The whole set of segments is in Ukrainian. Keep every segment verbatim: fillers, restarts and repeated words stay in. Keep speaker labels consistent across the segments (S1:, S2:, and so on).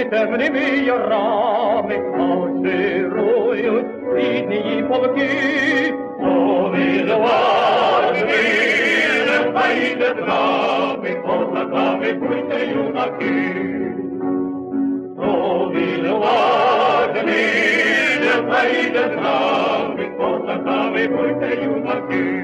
S1: темними ярами марширують рідні полки. О, відважні, не впаїте з нами, козаками будьте юнаки. О, відважні, не впаїте з нами, козаками будьте юнаки.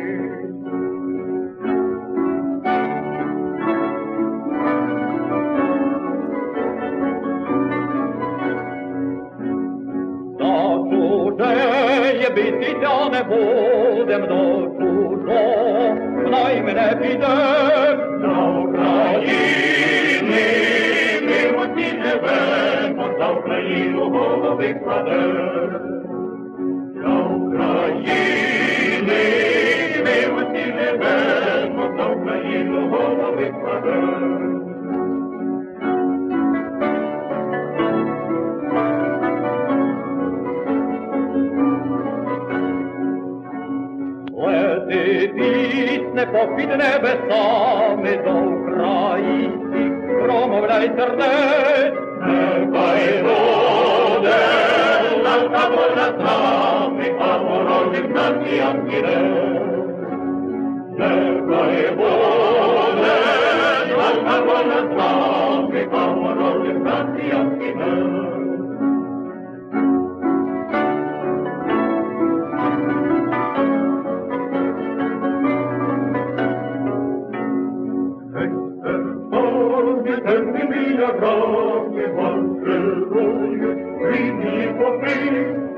S1: Чужеє битися не будем, до чужого найми не підем. За України ми оці живемо, за Україну голови кладем. За України ми оці живемо, за Україну голови кладем. Лети пісне попід небесами до українських промовляй сердець. Нехай буде наша воля з нами, а ворожим націям кінець. Нехай буде наша воля з нами, а ворожим націям кінець. Темними ярами марширують рідні полки.